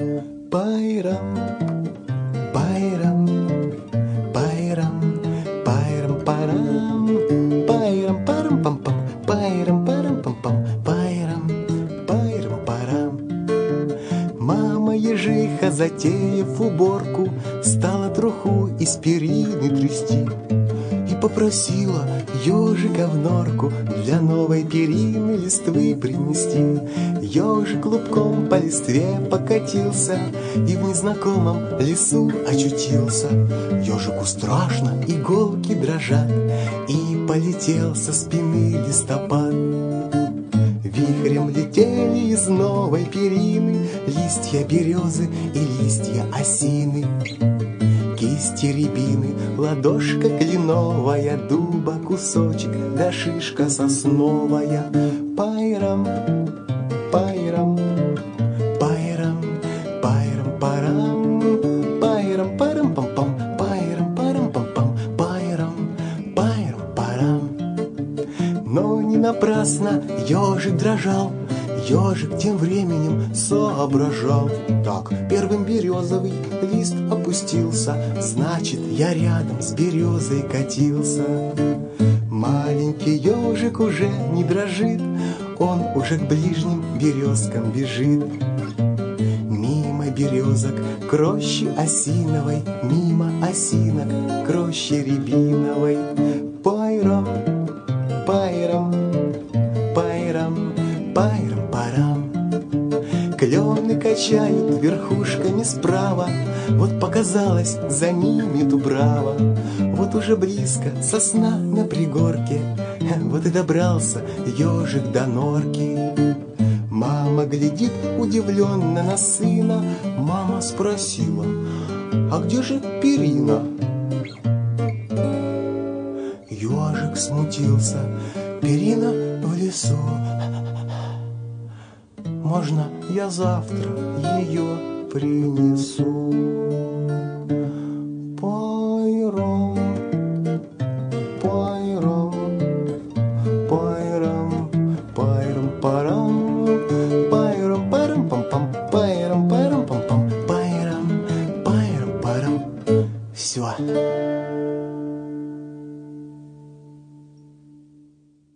Байрам, байрам, байрам, байрам, парам, байрам, парам, пам, пам, байрам, парам, пам, пам, байрам, байрам, парам. Мама ежиха, затеяв уборку, стала труху из перины трясти и попросила ежика в норку для новой перины листвы принести. Ежик клубком по листве покатился и в незнакомом лесу очутился. Ежику страшно, иголки дрожат, и полетел со спины листопад. Вихрем летели из новой перины листья березы и листья осины. Кисти рябины, ладошка кленовая, дуба кусочек, да шишка сосновая. Пайрам, пайрам, пайрам, пайрам, парам, пайрам, парам, пам, пам, пайрам, парам, пам, пам, пайрам, пайрам, парам. Но не напрасно ежик дрожал. Ежик тем временем соображал. Так, первым березовый лист опустился, значит, я рядом с березой катился. Маленький ежик уже не дрожит, он уже к ближним березкам бежит. Мимо березок к роще осиновой, мимо осинок к роще рябиновой. Пайрам, пайрам, пайрам, пайрам, парам. Клены качают верхушками справа, вот показалась за ними дубрава. Вот уже близко сосна на пригорке, вот и добрался ежик до норки. Мама глядит удивленно на сына. Мама спросила: а где же перина? Ежик смутился: перина в лесу. Можно я завтра ее принесу? Пайрам, пайрам, пайрам, пайрам, парам, пайрам, парам, пам, пам, пайрам.